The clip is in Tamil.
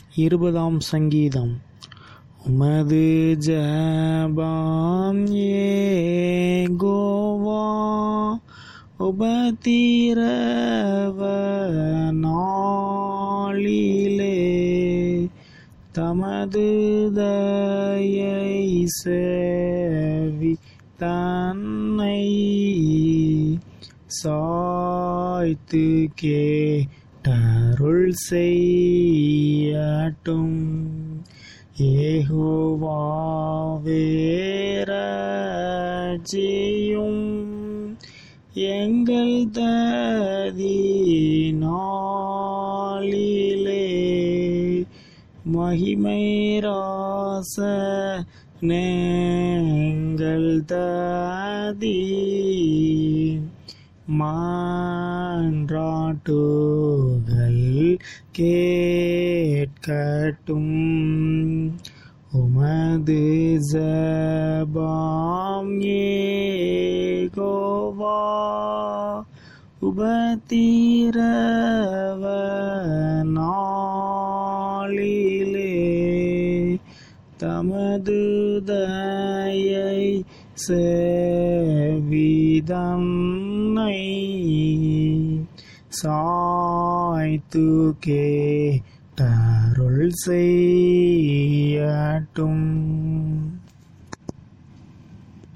20 சங்கீதம். உமது ஜெபம் யெகோவா உபத்திரவ நாளிலே தமது தயை செவி தன்னை சாய்த்து கேட்டருள் செய்யட்டும். யெகோவாவே இரட்சியும் எங்கள் ததினாளிலே மகிமை ராசனெங்கள் ததி மன்றாட்டுகள் கேட்கட்டும். உமது ஜெபம் யெகோவா உபத்திரவ நாளிலே தமது தயை செவிதன்னை சாய்த்து கேட்டருள் செய்யட்டும்.